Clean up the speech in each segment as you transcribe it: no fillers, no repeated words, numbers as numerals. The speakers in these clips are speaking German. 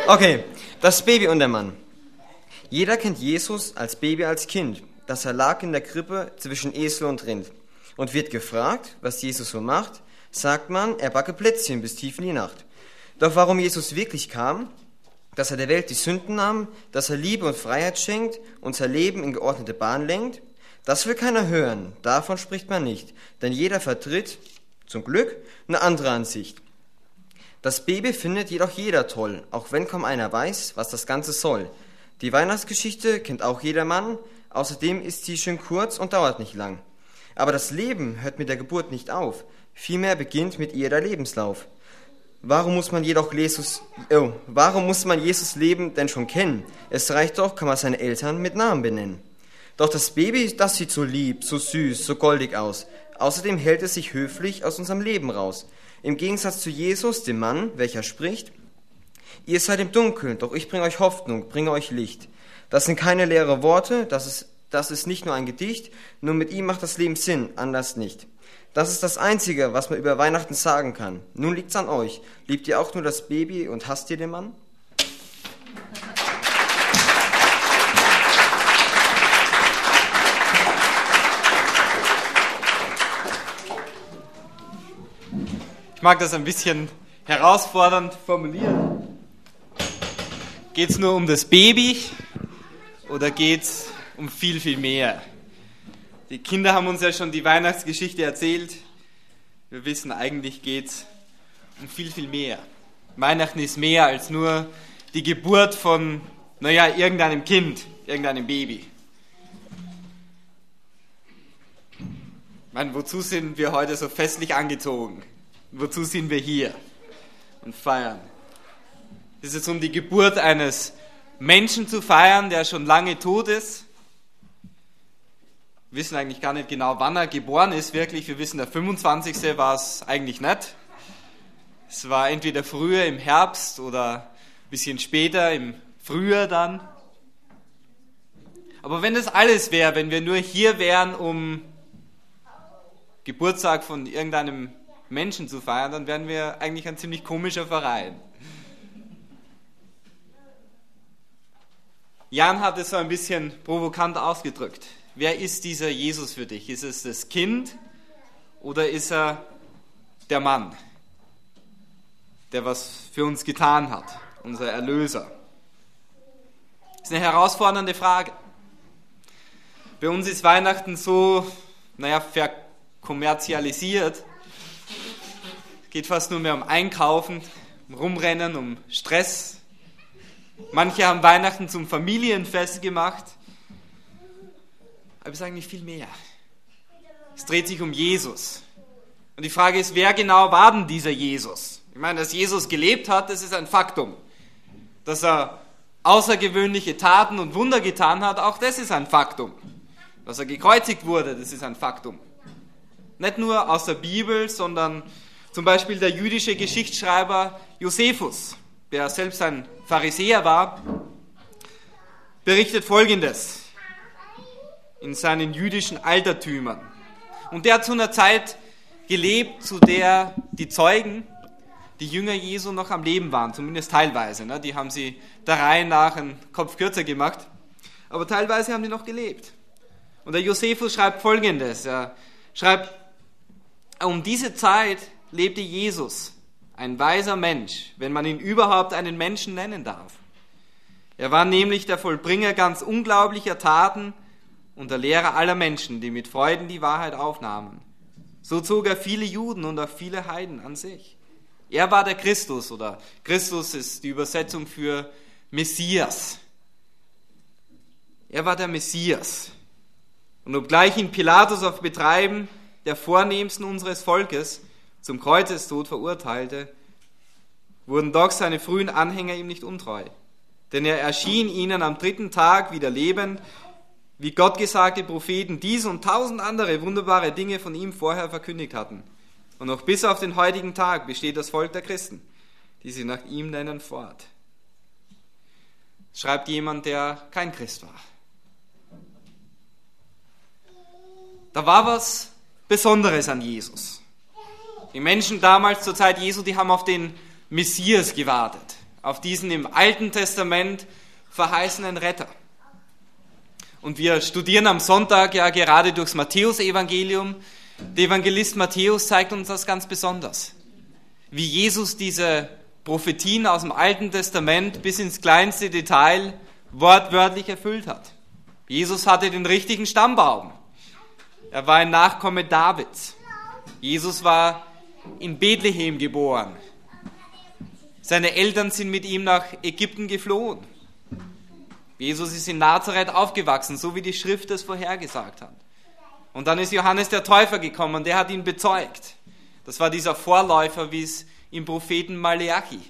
Okay, das Baby und der Mann. Jeder kennt Jesus als Baby, als Kind. Das er lag in der Krippe zwischen Esel und Rind. Und wird gefragt, was Jesus so macht, sagt man, er backe Plätzchen bis tief in die Nacht. Doch warum Jesus wirklich kam, dass er der Welt die Sünden nahm, dass er Liebe und Freiheit schenkt, unser Leben in geordnete Bahn lenkt, das will keiner hören, davon spricht man nicht, denn jeder vertritt, zum Glück, eine andere Ansicht. Das Baby findet jedoch jeder toll, auch wenn kaum einer weiß, was das Ganze soll. Die Weihnachtsgeschichte kennt auch jeder Mann, außerdem ist sie schön kurz und dauert nicht lang. Aber das Leben hört mit der Geburt nicht auf, vielmehr beginnt mit ihr der Lebenslauf. Warum muss man Jesus Leben denn schon kennen? Es reicht doch, kann man seine Eltern mit Namen benennen. Doch das Baby, das sieht so lieb, so süß, so goldig aus. Außerdem hält es sich höflich aus unserem Leben raus. Im Gegensatz zu Jesus, dem Mann, welcher spricht: Ihr seid im Dunkeln, doch ich bringe euch Hoffnung, bringe euch Licht. Das sind keine leeren Worte, das ist nicht nur ein Gedicht, nur mit ihm macht das Leben Sinn, anders nicht. Das ist das Einzige, was man über Weihnachten sagen kann. Nun liegt's an euch. Liebt ihr auch nur das Baby und hasst ihr den Mann? Ich mag das ein bisschen herausfordernd formulieren. Geht's nur um das Baby oder geht's um viel, viel mehr? Die Kinder haben uns ja schon die Weihnachtsgeschichte erzählt. Wir wissen, eigentlich geht's um viel, viel mehr. Weihnachten ist mehr als nur die Geburt von, irgendeinem Kind, irgendeinem Baby. Ich meine, wozu sind wir heute so festlich angezogen? Wozu sind wir hier und feiern? Ist es um die Geburt eines Menschen zu feiern, der schon lange tot ist? Wir wissen eigentlich gar nicht genau, wann er geboren ist, wirklich. Wir wissen, der 25. war es eigentlich nicht. Es war entweder früher im Herbst oder ein bisschen später im Frühjahr dann. Aber wenn das alles wäre, wenn wir nur hier wären, um Geburtstag von irgendeinem Menschen zu feiern, dann wären wir eigentlich ein ziemlich komischer Verein. Jan hat es so ein bisschen provokant ausgedrückt. Wer ist dieser Jesus für dich? Ist es das Kind oder ist er der Mann, der was für uns getan hat, unser Erlöser? Das ist eine herausfordernde Frage. Bei uns ist Weihnachten so, verkommerzialisiert. Es geht fast nur mehr um Einkaufen, um Rumrennen, um Stress. Manche haben Weihnachten zum Familienfest gemacht. Aber es ist eigentlich viel mehr. Es dreht sich um Jesus. Und die Frage ist, wer genau war denn dieser Jesus? Ich meine, dass Jesus gelebt hat, das ist ein Faktum. Dass er außergewöhnliche Taten und Wunder getan hat, auch das ist ein Faktum. Dass er gekreuzigt wurde, das ist ein Faktum. Nicht nur aus der Bibel, sondern zum Beispiel der jüdische Geschichtsschreiber Josephus, der selbst ein Pharisäer war, berichtet Folgendes in seinen jüdischen Altertümern. Und der hat zu einer Zeit gelebt, zu der die Zeugen, die Jünger Jesu, noch am Leben waren, zumindest teilweise. Die haben sie der Reihe nach einen Kopf kürzer gemacht, aber teilweise haben die noch gelebt. Und der Josephus schreibt Folgendes, er schreibt: Um diese Zeit lebte Jesus, ein weiser Mensch, wenn man ihn überhaupt einen Menschen nennen darf. Er war nämlich der Vollbringer ganz unglaublicher Taten und der Lehrer aller Menschen, die mit Freuden die Wahrheit aufnahmen. So zog er viele Juden und auch viele Heiden an sich. Er war der Christus, oder Christus ist die Übersetzung für Messias. Er war der Messias. Und obgleich ihn Pilatus auf Betreiben der Vornehmsten unseres Volkes zum Kreuzestod verurteilte, wurden doch seine frühen Anhänger ihm nicht untreu. Denn er erschien ihnen am 3. Tag wieder lebend, wie gottgesagte Propheten dies und 1000 andere wunderbare Dinge von ihm vorher verkündigt hatten. Und noch bis auf den heutigen Tag besteht das Volk der Christen, die sie nach ihm nennen, fort. Das schreibt jemand, der kein Christ war. Da war was Besonderes an Jesus. Die Menschen damals zur Zeit Jesu, die haben auf den Messias gewartet. auf diesen im Alten Testament verheißenen Retter. Und wir studieren am Sonntag ja gerade durchs Matthäus-Evangelium. Der Evangelist Matthäus zeigt uns das ganz besonders, wie Jesus diese Prophetien aus dem Alten Testament bis ins kleinste Detail wortwörtlich erfüllt hat. Jesus hatte den richtigen Stammbaum. Er war ein Nachkomme Davids. Jesus war in Bethlehem geboren. Seine Eltern sind mit ihm nach Ägypten geflohen. Jesus ist in Nazareth aufgewachsen, so wie die Schrift es vorhergesagt hat. Und dann ist Johannes der Täufer gekommen und der hat ihn bezeugt. Das war dieser Vorläufer, wie es im Propheten Maleachi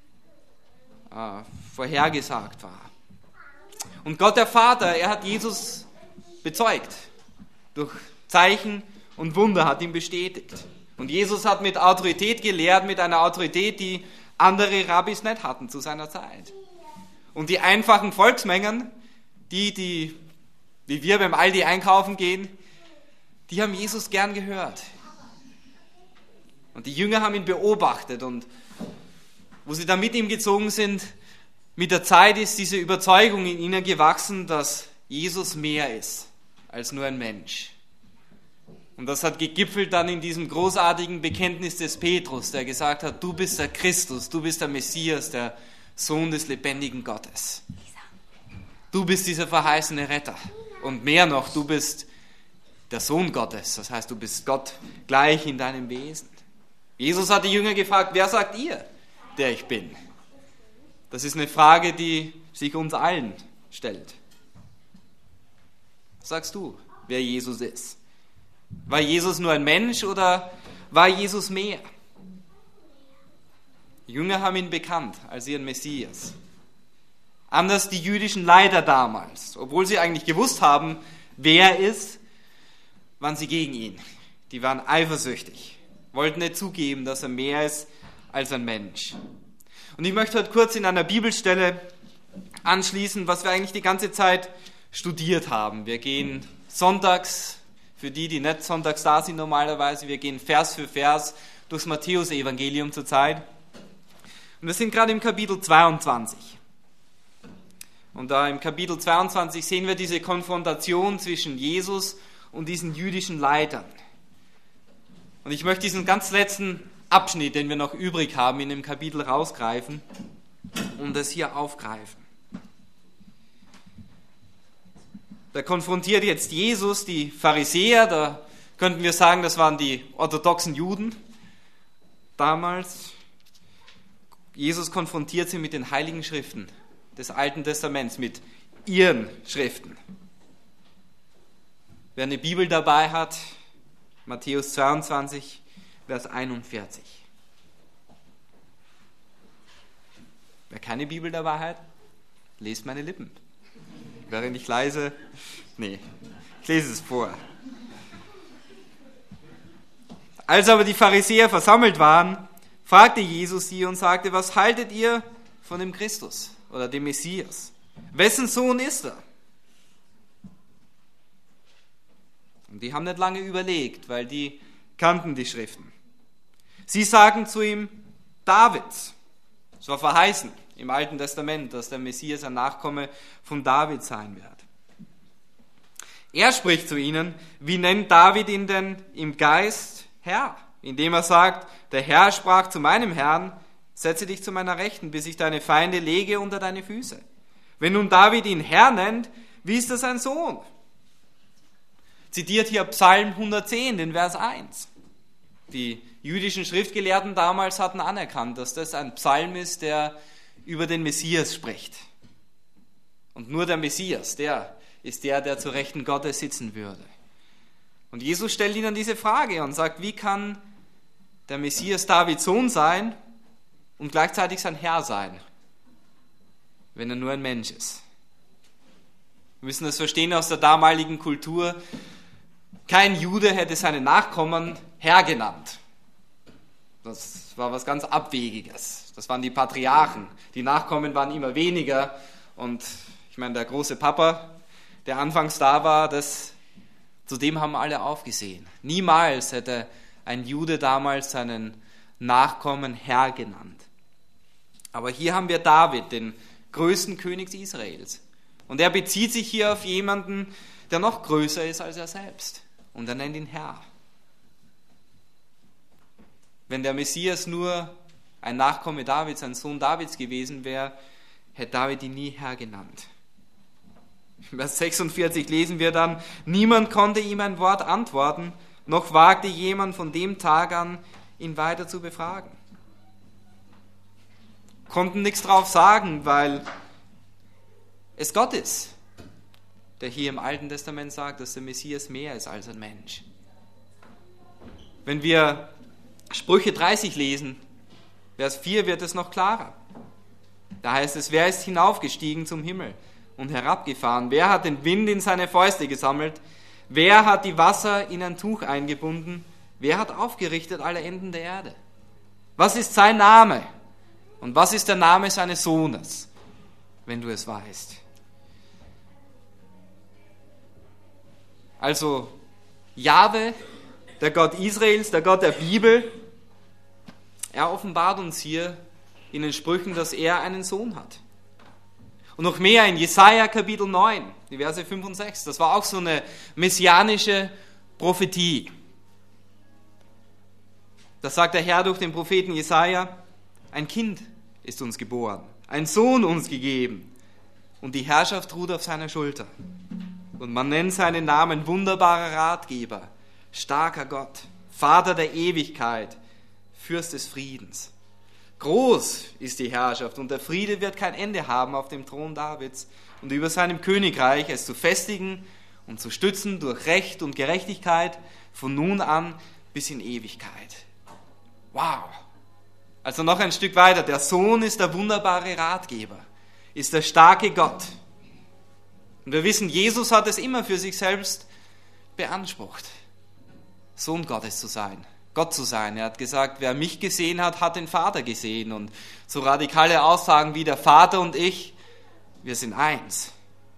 vorhergesagt war. Und Gott der Vater, er hat Jesus bezeugt. Durch Zeichen und Wunder hat ihn bestätigt. Und Jesus hat mit Autorität gelehrt, mit einer Autorität, die andere Rabbis nicht hatten zu seiner Zeit. Und die einfachen Volksmengen, die wie wir beim Aldi einkaufen gehen, die haben Jesus gern gehört. Und die Jünger haben ihn beobachtet und wo sie dann mit ihm gezogen sind, mit der Zeit ist diese Überzeugung in ihnen gewachsen, dass Jesus mehr ist als nur ein Mensch. Und das hat gegipfelt dann in diesem großartigen Bekenntnis des Petrus, der gesagt hat, du bist der Christus, du bist der Messias, der Sohn des lebendigen Gottes. Du bist dieser verheißene Retter. Und mehr noch, du bist der Sohn Gottes, das heißt, du bist Gott gleich in deinem Wesen. Jesus hat die Jünger gefragt, wer sagt ihr, der ich bin? Das ist eine Frage, die sich uns allen stellt. Was sagst du, wer Jesus ist? War Jesus nur ein Mensch oder war Jesus mehr? Die Jünger haben ihn bekannt als ihren Messias. Anders die jüdischen Leiter damals. Obwohl sie eigentlich gewusst haben, wer er ist, waren sie gegen ihn. Die waren eifersüchtig, wollten nicht zugeben, dass er mehr ist als ein Mensch. Und ich möchte heute kurz in einer Bibelstelle anschließen, was wir eigentlich die ganze Zeit studiert haben. Wir gehen sonntags, für die nicht sonntags da sind normalerweise, wir gehen Vers für Vers durchs Matthäus-Evangelium zur Zeit. Und wir sind gerade im Kapitel 22. Und da im Kapitel 22 sehen wir diese Konfrontation zwischen Jesus und diesen jüdischen Leitern. Und ich möchte diesen ganz letzten Abschnitt, den wir noch übrig haben, in dem Kapitel rausgreifen und das hier aufgreifen. Da konfrontiert jetzt Jesus die Pharisäer, da könnten wir sagen, das waren die orthodoxen Juden damals. Jesus konfrontiert sie mit den heiligen Schriften des Alten Testaments, mit ihren Schriften. Wer eine Bibel dabei hat, Matthäus 22, Vers 41. Wer keine Bibel dabei hat, lest meine Lippen. Wäre nicht leise? Nee, ich lese es vor. Als aber die Pharisäer versammelt waren, fragte Jesus sie und sagte, was haltet ihr von dem Christus oder dem Messias? Wessen Sohn ist er? Und die haben nicht lange überlegt, weil die kannten die Schriften. Sie sagen zu ihm, Davids. Es war verheißen im Alten Testament, dass der Messias ein Nachkomme von David sein wird. Er spricht zu ihnen, wie nennt David ihn denn im Geist Herr? Indem er sagt, der Herr sprach zu meinem Herrn, setze dich zu meiner Rechten, bis ich deine Feinde lege unter deine Füße. Wenn nun David ihn Herr nennt, wie ist das sein Sohn? Zitiert hier Psalm 110, den Vers 1. Die jüdischen Schriftgelehrten damals hatten anerkannt, dass das ein Psalm ist, der über den Messias spricht. Und nur der Messias, der ist der zur Rechten Gottes sitzen würde. Und Jesus stellt ihnen diese Frage und sagt, wie kann der Messias Davids Sohn sein und gleichzeitig sein Herr sein, wenn er nur ein Mensch ist? Wir müssen das verstehen aus der damaligen Kultur. Kein Jude hätte seinen Nachkommen Herr genannt. Das war was ganz Abwegiges. Das waren die Patriarchen. Die Nachkommen waren immer weniger. Und ich meine, der große Papa, der anfangs da war, zu dem haben alle aufgesehen. Niemals hätte ein Jude damals seinen Nachkommen Herr genannt. Aber hier haben wir David, den größten König Israels. Und er bezieht sich hier auf jemanden, der noch größer ist als er selbst. Und er nennt ihn Herr. Wenn der Messias nur ein Nachkomme Davids, ein Sohn Davids gewesen wäre, hätte David ihn nie Herr genannt. In Vers 46 lesen wir dann, niemand konnte ihm ein Wort antworten, noch wagte jemand von dem Tag an, ihn weiter zu befragen. Konnten nichts drauf sagen, weil es Gott ist, der hier im Alten Testament sagt, dass der Messias mehr ist als ein Mensch. Wenn wir Sprüche 30 lesen, Vers 4 wird es noch klarer. Da heißt es, wer ist hinaufgestiegen zum Himmel und herabgefahren? Wer hat den Wind in seine Fäuste gesammelt? Wer hat die Wasser in ein Tuch eingebunden? Wer hat aufgerichtet alle Enden der Erde? Was ist sein Name? Und was ist der Name seines Sohnes, wenn du es weißt? Also Jahwe, der Gott Israels, der Gott der Bibel, er offenbart uns hier in den Sprüchen, dass er einen Sohn hat. Und noch mehr in Jesaja Kapitel 9, die Verse 5 und 6. Das war auch so eine messianische Prophetie. Da sagt der Herr durch den Propheten Jesaja, ein Kind ist uns geboren, ein Sohn uns gegeben und die Herrschaft ruht auf seiner Schulter. Und man nennt seinen Namen wunderbarer Ratgeber, starker Gott, Vater der Ewigkeit, Fürst des Friedens. Groß ist die Herrschaft und der Friede wird kein Ende haben auf dem Thron Davids und über seinem Königreich, es zu festigen und zu stützen durch Recht und Gerechtigkeit von nun an bis in Ewigkeit. Wow! Also noch ein Stück weiter. Der Sohn ist der wunderbare Ratgeber, ist der starke Gott. Und wir wissen, Jesus hat es immer für sich selbst beansprucht, Sohn Gottes zu sein, Gott zu sein. Er hat gesagt, wer mich gesehen hat, hat den Vater gesehen. Und so radikale Aussagen wie der Vater und ich, wir sind eins.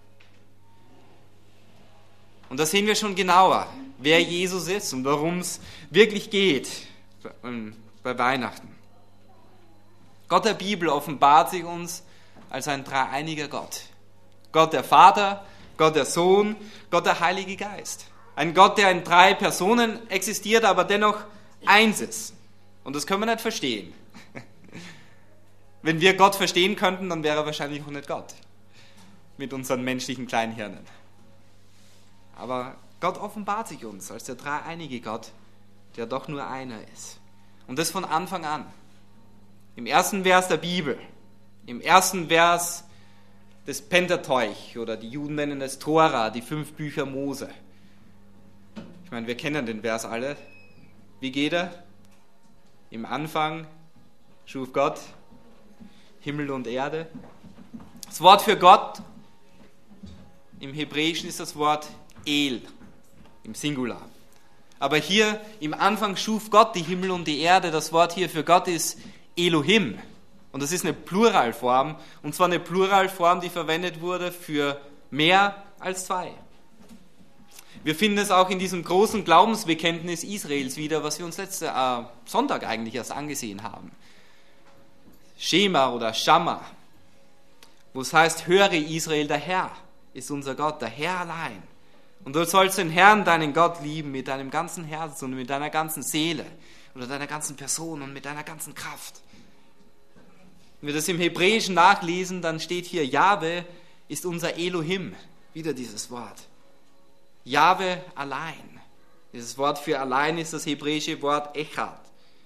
Und da sehen wir schon genauer, wer Jesus ist und worum es wirklich geht bei Weihnachten. Gott der Bibel offenbart sich uns als ein dreieiniger Gott. Gott der Vater, Gott der Sohn, Gott der Heilige Geist. Ein Gott, der in 3 Personen existiert, aber dennoch eins ist. Und das können wir nicht verstehen. Wenn wir Gott verstehen könnten, dann wäre er wahrscheinlich auch nicht Gott. Mit unseren menschlichen Kleinhirnen. Aber Gott offenbart sich uns als der dreieinige Gott, der doch nur einer ist. Und das von Anfang an. Im ersten Vers der Bibel, im ersten Vers des Pentateuch, oder die Juden nennen es Tora, die 5 Bücher Mose. Ich meine, wir kennen den Vers alle. Wie geht er? Im Anfang schuf Gott Himmel und Erde. Das Wort für Gott im Hebräischen ist das Wort El, im Singular. Aber hier im Anfang schuf Gott die Himmel und die Erde. Das Wort hier für Gott ist Elohim. Und das ist eine Pluralform. Und zwar eine Pluralform, die verwendet wurde für mehr als 2. Wir finden es auch in diesem großen Glaubensbekenntnis Israels wieder, was wir uns letzten Sonntag eigentlich erst angesehen haben. Shema oder Shamma, wo es heißt, höre Israel, der Herr ist unser Gott, der Herr allein. Und du sollst den Herrn, deinen Gott, lieben mit deinem ganzen Herzen und mit deiner ganzen Seele oder deiner ganzen Person und mit deiner ganzen Kraft. Wenn wir das im Hebräischen nachlesen, dann steht hier, Jahwe ist unser Elohim, wieder dieses Wort. Jahwe allein. Dieses Wort für allein ist das hebräische Wort Echad.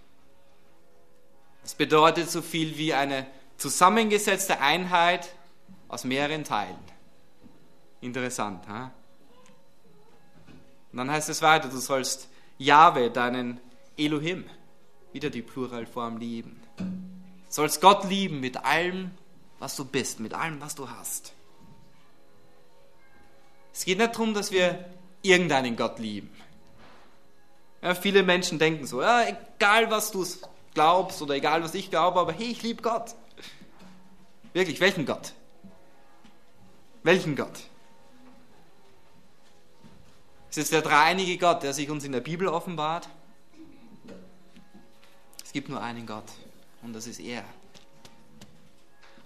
Das bedeutet so viel wie eine zusammengesetzte Einheit aus mehreren Teilen. Interessant, ha? Und dann heißt es weiter, du sollst Jahwe, deinen Elohim, wieder die Pluralform, lieben. Du sollst Gott lieben mit allem, was du bist, mit allem, was du hast. Es geht nicht darum, dass wir irgendeinen Gott lieben. Ja, viele Menschen denken so, ja, egal was du glaubst oder egal was ich glaube, aber hey, ich liebe Gott. Wirklich, welchen Gott? Welchen Gott? Es ist der dreieinige Gott, der sich uns in der Bibel offenbart. Es gibt nur einen Gott und das ist er.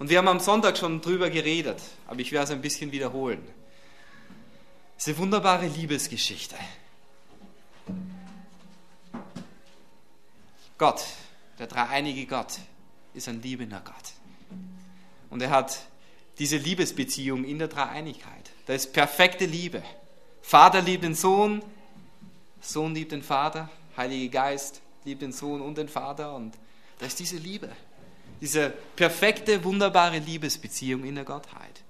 Und wir haben am Sonntag schon drüber geredet, aber ich werde es ein bisschen wiederholen. Es ist eine wunderbare Liebesgeschichte. Gott, der dreieinige Gott, ist ein liebender Gott. Und er hat diese Liebesbeziehung in der Dreieinigkeit. Da ist perfekte Liebe. Vater liebt den Sohn, Sohn liebt den Vater, Heiliger Geist liebt den Sohn und den Vater. Und da ist diese Liebe, diese perfekte, wunderbare Liebesbeziehung in der Gottheit.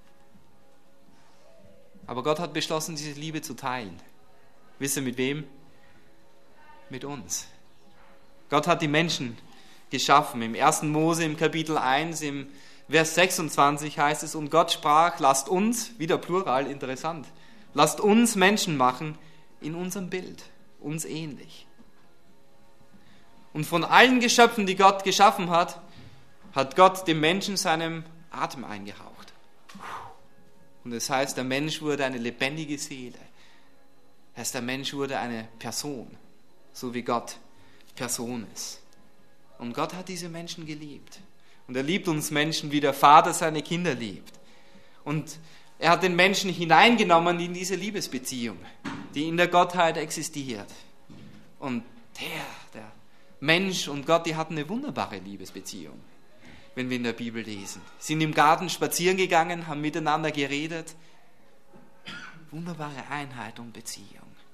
Aber Gott hat beschlossen, diese Liebe zu teilen. Wisst ihr mit wem? Mit uns. Gott hat die Menschen geschaffen. Im 1. Mose im Kapitel 1, im Vers 26 heißt es, und Gott sprach, lasst uns, wieder Plural, interessant, lasst uns Menschen machen in unserem Bild, uns ähnlich. Und von allen Geschöpfen, die Gott geschaffen hat, hat Gott dem Menschen seinem Atem eingehaucht. Und das heißt, der Mensch wurde eine lebendige Seele. Das heißt, der Mensch wurde eine Person, so wie Gott Person ist. Und Gott hat diese Menschen geliebt. Und er liebt uns Menschen, wie der Vater seine Kinder liebt. Und er hat den Menschen hineingenommen in diese Liebesbeziehung, die in der Gottheit existiert. Und der Mensch und Gott, die hatten eine wunderbare Liebesbeziehung, wenn wir in der Bibel lesen. Sind im Garten spazieren gegangen, haben miteinander geredet. Wunderbare Einheit und Beziehung.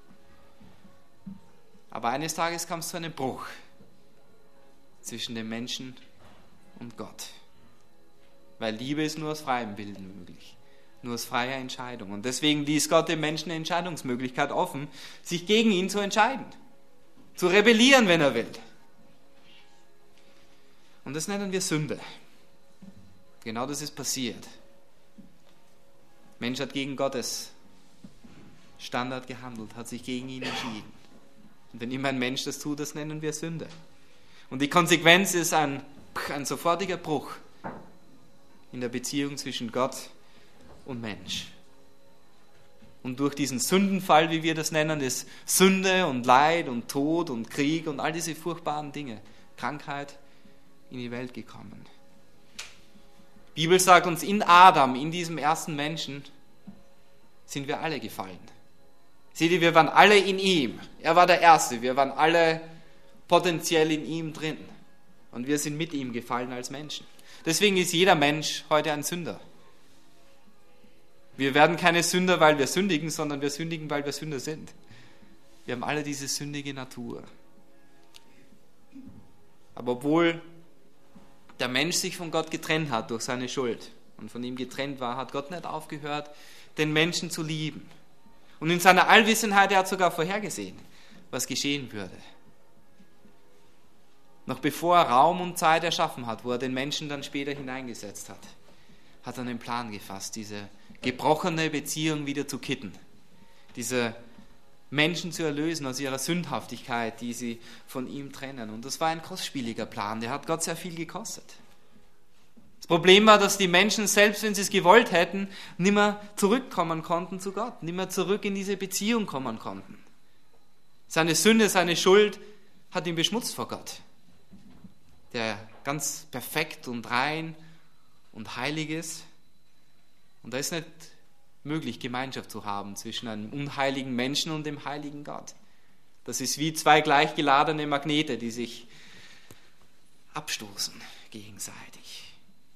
Aber eines Tages kam es zu einem Bruch zwischen dem Menschen und Gott. Weil Liebe ist nur aus freiem Willen möglich, nur aus freier Entscheidung. Und deswegen ließ Gott dem Menschen eine Entscheidungsmöglichkeit offen, sich gegen ihn zu entscheiden, zu rebellieren, wenn er will. Und das nennen wir Sünde. Genau das ist passiert. Mensch hat gegen Gottes Standard gehandelt, hat sich gegen ihn entschieden. Und wenn immer ein Mensch das tut, das nennen wir Sünde. Und die Konsequenz ist ein sofortiger Bruch in der Beziehung zwischen Gott und Mensch. Und durch diesen Sündenfall, wie wir das nennen, ist Sünde und Leid und Tod und Krieg und all diese furchtbaren Dinge, Krankheit in die Welt gekommen. Die Bibel sagt uns, in Adam, in diesem ersten Menschen, sind wir alle gefallen. Seht ihr, wir waren alle in ihm. Er war der Erste. Wir waren alle potenziell in ihm drin. Und wir sind mit ihm gefallen als Menschen. Deswegen ist jeder Mensch heute ein Sünder. Wir werden keine Sünder, weil wir sündigen, sondern wir sündigen, weil wir Sünder sind. Wir haben alle diese sündige Natur. Aber obwohl der Mensch sich von Gott getrennt hat durch seine Schuld und von ihm getrennt war, hat Gott nicht aufgehört, den Menschen zu lieben. Und in seiner Allwissenheit, er hat sogar vorhergesehen, was geschehen würde. Noch bevor er Raum und Zeit erschaffen hat, wo er den Menschen dann später hineingesetzt hat, hat er einen Plan gefasst, diese gebrochene Beziehung wieder zu kitten, diese Menschen zu erlösen aus ihrer Sündhaftigkeit, die sie von ihm trennen. Und das war ein kostspieliger Plan, der hat Gott sehr viel gekostet. Das Problem war, dass die Menschen, selbst wenn sie es gewollt hätten, nicht mehr zurückkommen konnten zu Gott, nicht mehr zurück in diese Beziehung kommen konnten. Seine Sünde, seine Schuld hat ihn beschmutzt vor Gott, der ganz perfekt und rein und heilig ist. Und da ist nicht möglich, Gemeinschaft zu haben zwischen einem unheiligen Menschen und dem heiligen Gott. Das ist wie zwei gleichgeladene Magnete, die sich abstoßen gegenseitig.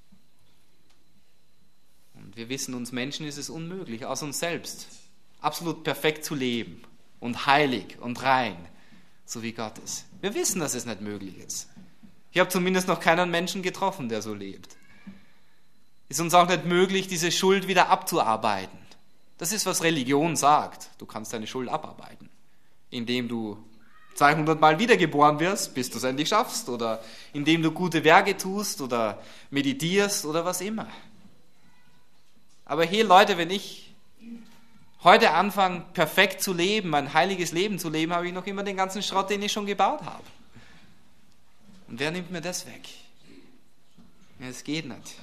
Und wir wissen, uns Menschen ist es unmöglich, aus uns selbst absolut perfekt zu leben und heilig und rein, so wie Gott ist. Wir wissen, dass es nicht möglich ist. Ich habe zumindest noch keinen Menschen getroffen, der so lebt. Es ist uns auch nicht möglich, diese Schuld wieder abzuarbeiten. Das ist, was Religion sagt. Du kannst deine Schuld abarbeiten, indem du 200 Mal wiedergeboren wirst, bis du es endlich schaffst, oder indem du gute Werke tust oder meditierst oder was immer. Aber hey Leute, wenn ich heute anfange, perfekt zu leben, ein heiliges Leben zu leben, habe ich noch immer den ganzen Schrott, den ich schon gebaut habe. Und wer nimmt mir das weg? Ja, es geht nicht.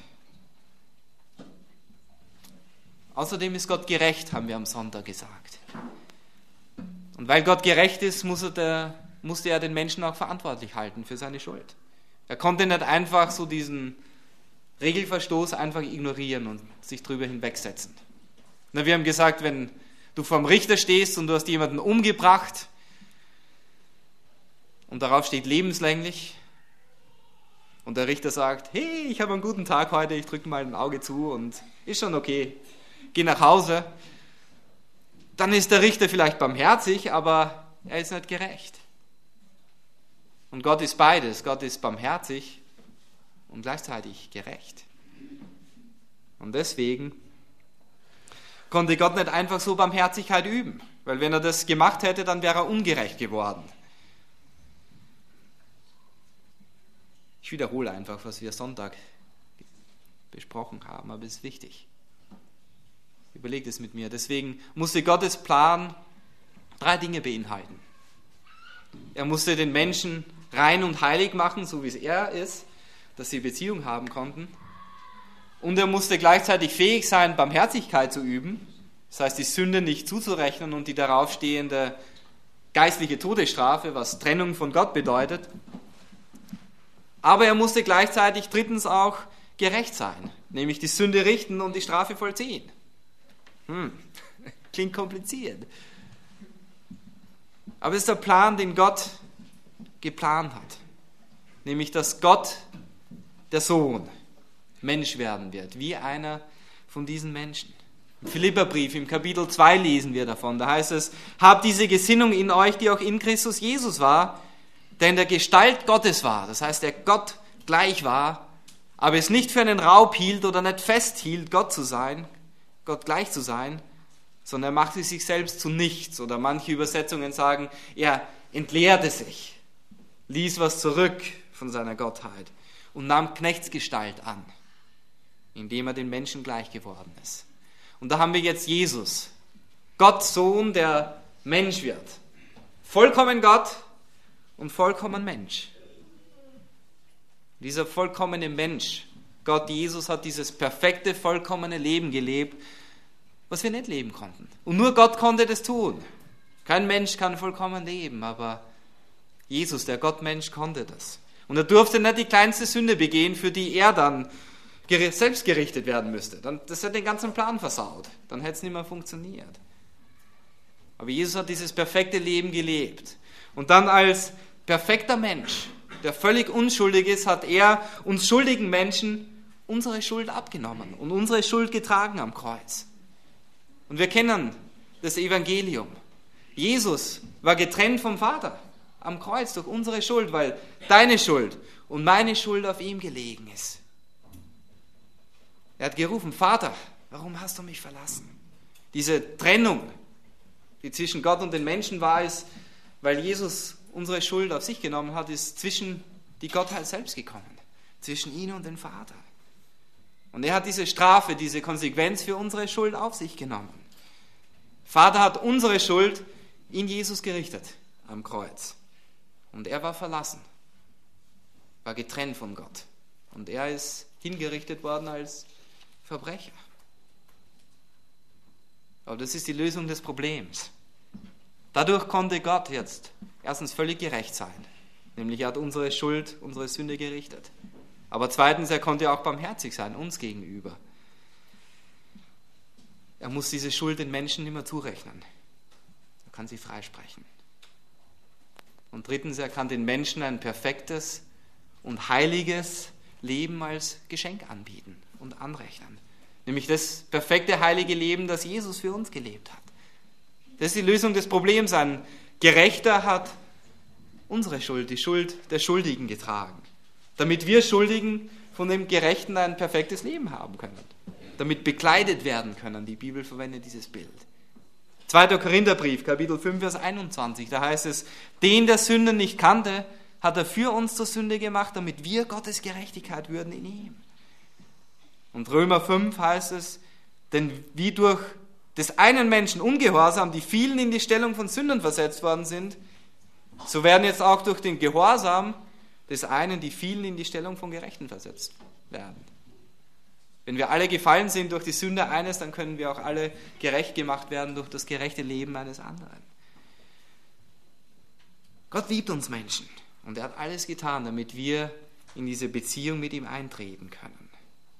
Außerdem ist Gott gerecht, haben wir am Sonntag gesagt. Und weil Gott gerecht ist, musste er den Menschen auch verantwortlich halten für seine Schuld. Er konnte nicht einfach so diesen Regelverstoß einfach ignorieren und sich drüber hinwegsetzen. Na, wir haben gesagt, wenn du vorm Richter stehst und du hast jemanden umgebracht und darauf steht lebenslänglich und der Richter sagt, hey, ich habe einen guten Tag heute, ich drücke mal ein Auge zu und ist schon okay, geh nach Hause, dann ist der Richter vielleicht barmherzig, aber er ist nicht gerecht. Und Gott ist beides, Gott ist barmherzig und gleichzeitig gerecht. Und deswegen konnte Gott nicht einfach so Barmherzigkeit üben, weil wenn er das gemacht hätte, dann wäre er ungerecht geworden. Ich wiederhole einfach, was wir Sonntag besprochen haben, aber es ist wichtig. Überlegt es mit mir. Deswegen musste Gottes Plan 3 Dinge beinhalten. Er musste den Menschen rein und heilig machen, so wie es er ist, dass sie Beziehung haben konnten. Und er musste gleichzeitig fähig sein, Barmherzigkeit zu üben. Das heißt, die Sünde nicht zuzurechnen und die darauf stehende geistliche Todesstrafe, was Trennung von Gott bedeutet. Aber er musste gleichzeitig drittens auch gerecht sein, nämlich die Sünde richten und die Strafe vollziehen. Klingt kompliziert. Aber es ist der Plan, den Gott geplant hat. Nämlich, dass Gott, der Sohn, Mensch werden wird, wie einer von diesen Menschen. Im Philipperbrief, im Kapitel 2 lesen wir davon. Da heißt es, habt diese Gesinnung in euch, die auch in Christus Jesus war, der in der Gestalt Gottes war. Das heißt, der Gott gleich war, aber es nicht für einen Raub hielt oder nicht festhielt, Gott zu sein, Gott gleich zu sein, sondern er machte sich selbst zu nichts. Oder manche Übersetzungen sagen, er entleerte sich, ließ was zurück von seiner Gottheit und nahm Knechtsgestalt an, indem er den Menschen gleich geworden ist. Und da haben wir jetzt Jesus, Gott Sohn, der Mensch wird. Vollkommen Gott und vollkommen Mensch. Dieser vollkommene Mensch, Gott Jesus, hat dieses perfekte, vollkommene Leben gelebt, was wir nicht leben konnten. Und nur Gott konnte das tun. Kein Mensch kann vollkommen leben, aber Jesus, der Gottmensch, konnte das. Und er durfte nicht die kleinste Sünde begehen, für die er dann selbst gerichtet werden müsste. Das hätte den ganzen Plan versaut. Dann hätte es nicht mehr funktioniert. Aber Jesus hat dieses perfekte Leben gelebt. Und dann als perfekter Mensch, der völlig unschuldig ist, hat er uns schuldigen Menschen unsere Schuld abgenommen und unsere Schuld getragen am Kreuz. Und wir kennen das Evangelium. Jesus war getrennt vom Vater am Kreuz durch unsere Schuld, weil deine Schuld und meine Schuld auf ihm gelegen ist. Er hat gerufen, Vater, warum hast du mich verlassen? Diese Trennung, die zwischen Gott und den Menschen war, ist, weil Jesus unsere Schuld auf sich genommen hat, ist zwischen die Gottheit selbst gekommen, zwischen ihn und den Vater. Und er hat diese Strafe, diese Konsequenz für unsere Schuld auf sich genommen. Vater hat unsere Schuld in Jesus gerichtet am Kreuz. Und er war verlassen, war getrennt von Gott. Und er ist hingerichtet worden als Verbrecher. Aber das ist die Lösung des Problems. Dadurch konnte Gott jetzt erstens völlig gerecht sein. Nämlich er hat unsere Schuld, unsere Sünde gerichtet. Aber zweitens, er konnte auch barmherzig sein, uns gegenüber. Er muss diese Schuld den Menschen nicht mehr zurechnen. Er kann sie freisprechen. Und drittens, er kann den Menschen ein perfektes und heiliges Leben als Geschenk anbieten und anrechnen. Nämlich das perfekte, heilige Leben, das Jesus für uns gelebt hat. Das ist die Lösung des Problems. Ein Gerechter hat unsere Schuld, die Schuld der Schuldigen getragen. Damit wir Schuldigen von dem Gerechten ein perfektes Leben haben können. Damit bekleidet werden können. Die Bibel verwendet dieses Bild. 2. Korintherbrief, Kapitel 5, Vers 21, da heißt es, den der Sünden nicht kannte, hat er für uns zur Sünde gemacht, damit wir Gottes Gerechtigkeit würden in ihm. Und Römer 5 heißt es, denn wie durch des einen Menschen Ungehorsam die vielen in die Stellung von Sündern versetzt worden sind, so werden jetzt auch durch den Gehorsam des einen die vielen in die Stellung von Gerechten versetzt werden. Wenn wir alle gefallen sind durch die Sünde eines, dann können wir auch alle gerecht gemacht werden durch das gerechte Leben eines anderen. Gott liebt uns Menschen und er hat alles getan, damit wir in diese Beziehung mit ihm eintreten können.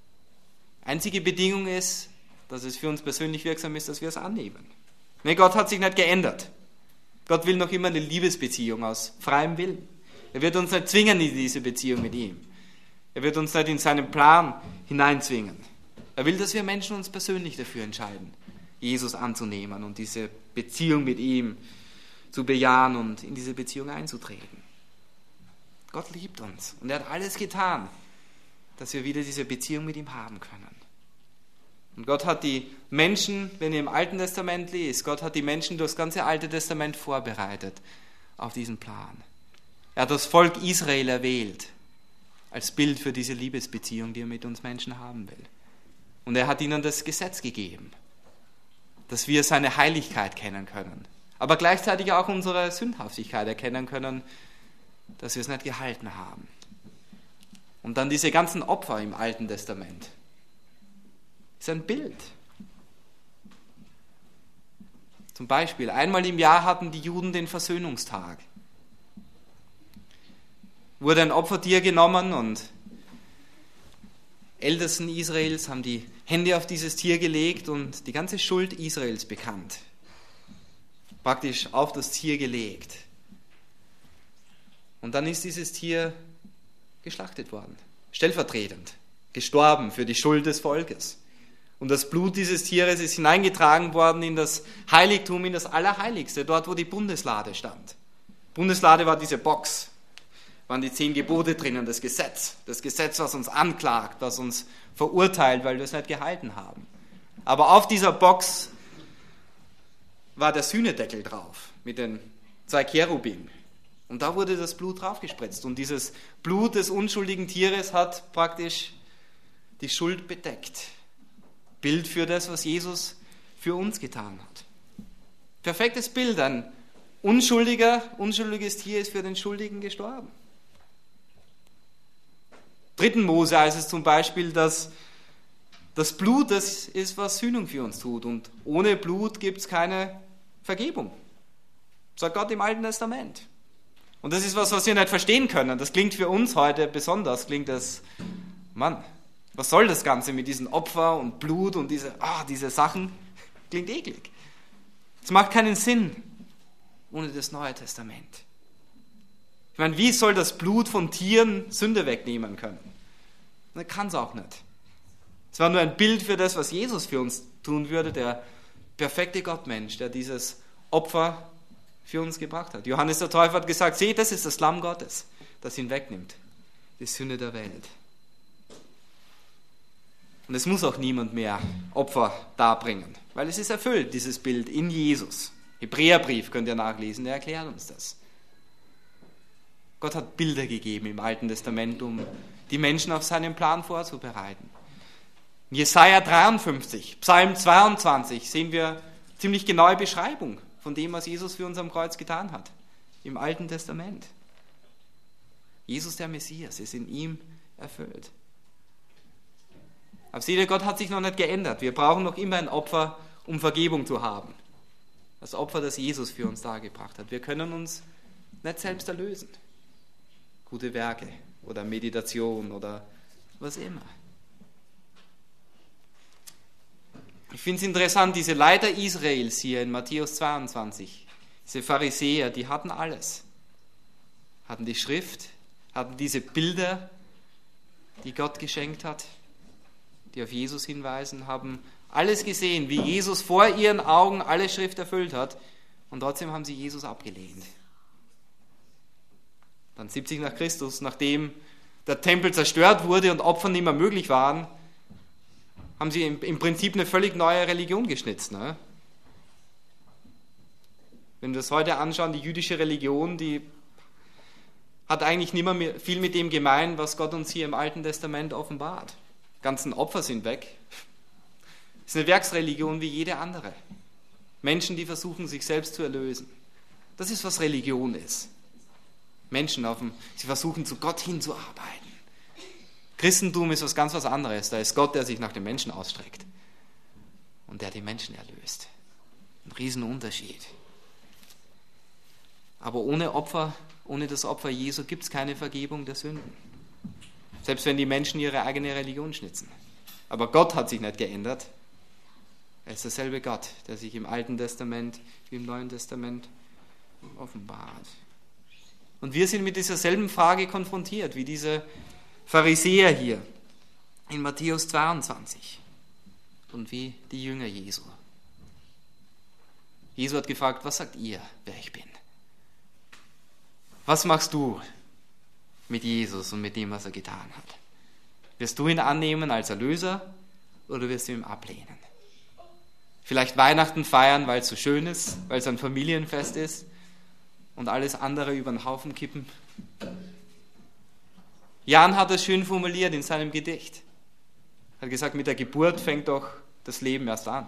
Einzige Bedingung ist, dass es für uns persönlich wirksam ist, dass wir es annehmen. Nee, Gott hat sich nicht geändert. Gott will noch immer eine Liebesbeziehung aus freiem Willen. Er wird uns nicht zwingen in diese Beziehung mit ihm. Er wird uns nicht in seinen Plan hineinzwingen. Er will, dass wir Menschen uns persönlich dafür entscheiden, Jesus anzunehmen und diese Beziehung mit ihm zu bejahen und in diese Beziehung einzutreten. Gott liebt uns und er hat alles getan, dass wir wieder diese Beziehung mit ihm haben können. Und Gott hat die Menschen, wenn ihr im Alten Testament liest, Gott hat die Menschen durch das ganze Alte Testament vorbereitet auf diesen Plan. Er hat das Volk Israel erwählt als Bild für diese Liebesbeziehung, die er mit uns Menschen haben will. Und er hat ihnen das Gesetz gegeben, dass wir seine Heiligkeit kennen können, aber gleichzeitig auch unsere Sündhaftigkeit erkennen können, dass wir es nicht gehalten haben. Und dann diese ganzen Opfer im Alten Testament. Das ist ein Bild. Zum Beispiel, einmal im Jahr hatten die Juden den Versöhnungstag. Wurde ein Opfertier genommen und Ältesten Israels haben die Hände auf dieses Tier gelegt und die ganze Schuld Israels bekannt. Praktisch auf das Tier gelegt. Und dann ist dieses Tier geschlachtet worden, stellvertretend, gestorben für die Schuld des Volkes. Und das Blut dieses Tieres ist hineingetragen worden in das Heiligtum, in das Allerheiligste, dort wo die Bundeslade stand. Bundeslade war diese Box, waren die 10 Gebote drinnen, das Gesetz, was uns anklagt, was uns verurteilt, weil wir es nicht gehalten haben. Aber auf dieser Box war der Sühnedeckel drauf, mit den 2 Cherubim. Und da wurde das Blut draufgespritzt. Und dieses Blut des unschuldigen Tieres hat praktisch die Schuld bedeckt. Bild für das, was Jesus für uns getan hat. Perfektes Bild, ein unschuldiges Tier ist für den Schuldigen gestorben. 3. Mose heißt es zum Beispiel, dass das Blut das ist, was Sühnung für uns tut. Und ohne Blut gibt es keine Vergebung. Sagt Gott im Alten Testament. Und das ist was wir nicht verstehen können. Das klingt für uns heute besonders, klingt das, Mann, was soll das Ganze mit diesen Opfer und Blut und diese Sachen? Klingt eklig. Es macht keinen Sinn ohne das Neue Testament. Ich meine, wie soll das Blut von Tieren Sünde wegnehmen können? Das kann es auch nicht. Es war nur ein Bild für das, was Jesus für uns tun würde, der perfekte Gottmensch, der dieses Opfer für uns gebracht hat. Johannes der Täufer hat gesagt, seht, das ist das Lamm Gottes, das ihn wegnimmt, die Sünde der Welt. Und es muss auch niemand mehr Opfer darbringen, weil es ist erfüllt, dieses Bild in Jesus. Hebräerbrief könnt ihr nachlesen, der erklärt uns das. Gott hat Bilder gegeben im Alten Testament, um die Menschen auf seinen Plan vorzubereiten. In Jesaja 53, Psalm 22 sehen wir ziemlich genaue Beschreibung von dem, was Jesus für uns am Kreuz getan hat, im Alten Testament. Jesus, der Messias, ist in ihm erfüllt. Aber seht ihr, Gott hat sich noch nicht geändert. Wir brauchen noch immer ein Opfer, um Vergebung zu haben. Das Opfer, das Jesus für uns dargebracht hat. Wir können uns nicht selbst erlösen. Gute Werke oder Meditation oder was immer. Ich finde es interessant, diese Leiter Israels hier in Matthäus 22, diese Pharisäer, die hatten alles. Hatten die Schrift, hatten diese Bilder, die Gott geschenkt hat, die auf Jesus hinweisen, haben alles gesehen, wie Jesus vor ihren Augen alle Schrift erfüllt hat, und trotzdem haben sie Jesus abgelehnt. Dann 70 nach Christus, nachdem der Tempel zerstört wurde und Opfer nicht mehr möglich waren, haben sie im Prinzip eine völlig neue Religion geschnitzt. Ne? Wenn wir das heute anschauen, die jüdische Religion, die hat eigentlich nicht mehr viel mit dem gemein, was Gott uns hier im Alten Testament offenbart. Die ganzen Opfer sind weg. Es ist eine Werksreligion wie jede andere. Menschen, die versuchen, sich selbst zu erlösen. Das ist, was Religion ist. Menschen, sie versuchen, zu Gott hinzuarbeiten. Christentum ist was anderes. Da ist Gott, der sich nach den Menschen ausstreckt und der die Menschen erlöst. Ein Riesenunterschied. Aber ohne das Opfer Jesu gibt es keine Vergebung der Sünden. Selbst wenn die Menschen ihre eigene Religion schnitzen. Aber Gott hat sich nicht geändert. Er ist derselbe Gott, der sich im Alten Testament wie im Neuen Testament offenbart. Und wir sind mit dieser selben Frage konfrontiert, wie diese Pharisäer hier in Matthäus 22 und wie die Jünger Jesu. Jesus hat gefragt, was sagt ihr, wer ich bin? Was machst du mit Jesus und mit dem, was er getan hat? Wirst du ihn annehmen als Erlöser oder wirst du ihn ablehnen? Vielleicht Weihnachten feiern, weil es so schön ist, weil es ein Familienfest ist und alles andere über den Haufen kippen? Jan hat es schön formuliert in seinem Gedicht. Er hat gesagt, mit der Geburt fängt doch das Leben erst an.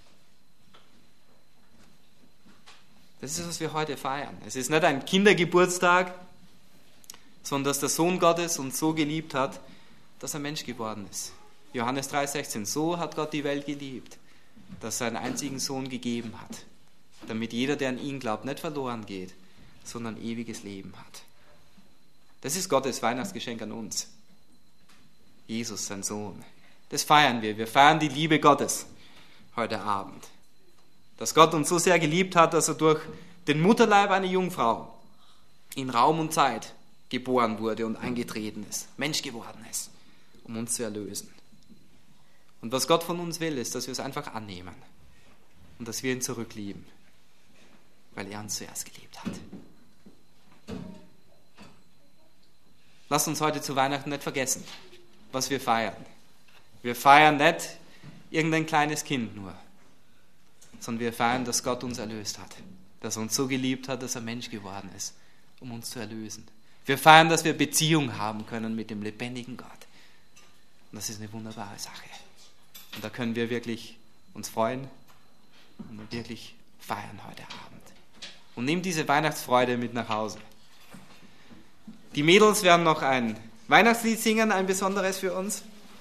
Das ist, was wir heute feiern. Es ist nicht ein Kindergeburtstag, sondern dass der Sohn Gottes uns so geliebt hat, dass er Mensch geworden ist. Johannes 3,16, so hat Gott die Welt geliebt, dass er seinen einzigen Sohn gegeben hat, damit jeder, der an ihn glaubt, nicht verloren geht, sondern ewiges Leben hat. Das ist Gottes Weihnachtsgeschenk an uns. Jesus, sein Sohn. Das feiern wir. Wir feiern die Liebe Gottes heute Abend. Dass Gott uns so sehr geliebt hat, dass er durch den Mutterleib einer Jungfrau in Raum und Zeit geboren wurde und eingetreten ist, Mensch geworden ist, um uns zu erlösen. Und was Gott von uns will, ist, dass wir es einfach annehmen und dass wir ihn zurücklieben, weil er uns zuerst geliebt hat. Lasst uns heute zu Weihnachten nicht vergessen, was wir feiern. Wir feiern nicht irgendein kleines Kind nur, sondern wir feiern, dass Gott uns erlöst hat, dass er uns so geliebt hat, dass er Mensch geworden ist, um uns zu erlösen. Wir feiern, dass wir Beziehung haben können mit dem lebendigen Gott. Und das ist eine wunderbare Sache. Und da können wir wirklich uns freuen und wirklich feiern heute Abend. Und nehmt diese Weihnachtsfreude mit nach Hause. Die Mädels werden noch ein Weihnachtslied singen, ein besonderes für uns.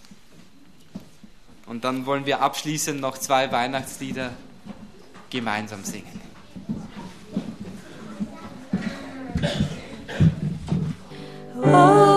Und dann wollen wir abschließend noch 2 Weihnachtslieder gemeinsam singen. Oh.